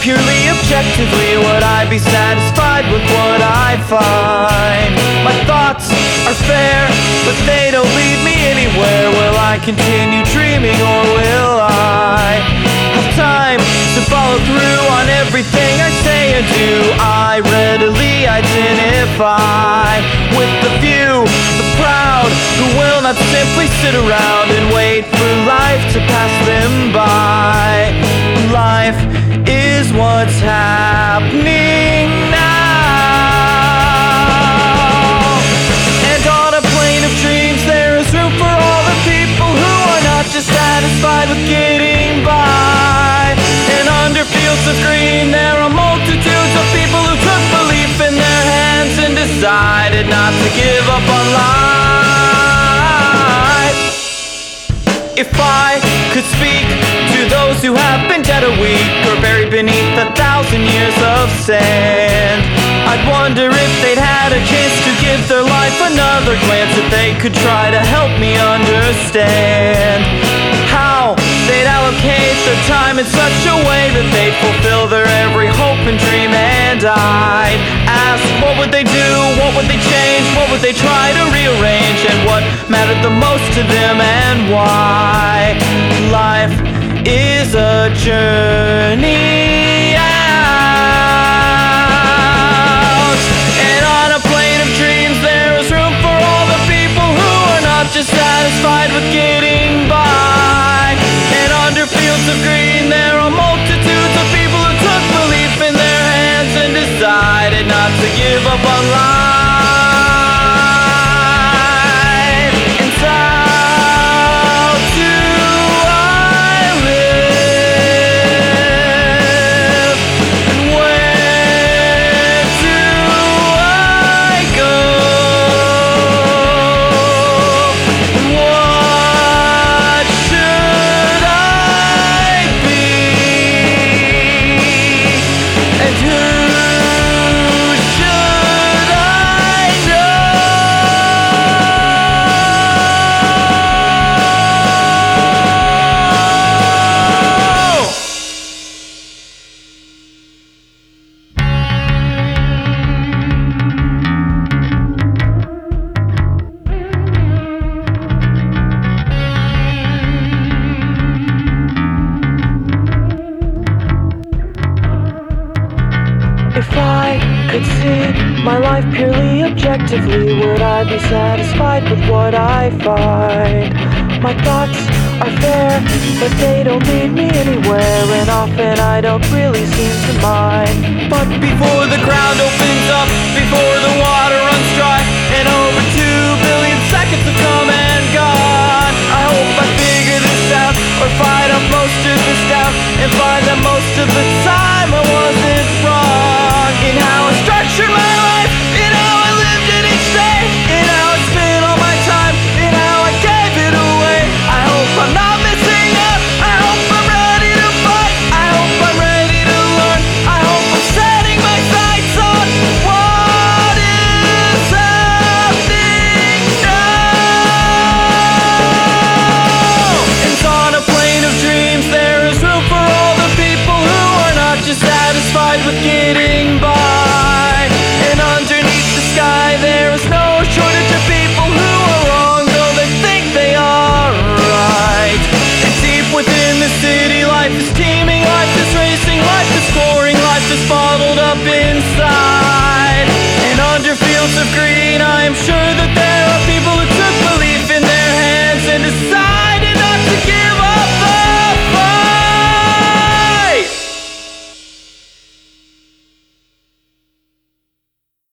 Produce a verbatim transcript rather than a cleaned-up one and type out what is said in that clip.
purely objectively, would I be satisfied with what I find? My thoughts are fair, but they don't lead me anywhere. Will I continue dreaming, or will I have time to follow through on everything I say and do? I readily identify with the few, the proud, who will not simply sit around and wait for life to pass them by. Life is what's happening now. And on a plane of dreams there is room for all the people who are not just satisfied with getting by. And under fields of green there are multitudes of people who took belief in their hands and decided not to give up on life. If I could speak to those who have been dead a week, or buried beneath a thousand years of sand, I'd wonder if they'd had a chance to give their life another glance, if they could try to help me understand how they'd allocate their time in such a way that they'd fulfill their every hope and dream. And I'd ask, what would they do? What would they change? What would they try to rearrange? And what mattered the most to them, and why? Life is a journey out. And on a plane of dreams there is room for all the people who are not just satisfied with getting by. And under fields of green there are multitudes of people who took belief in their hands and decided not to give up on life. And how do I live? And where do I go? And what should I be? And who should I know? If I could see my life purely objectively, would I be satisfied with what I find? My thoughts are fair, but they don't lead me anywhere, and often I don't really seem to mind. But before the ground opens up, before the water runs dry, and over two billion seconds have come and gone, I hope I figure this out, or fight up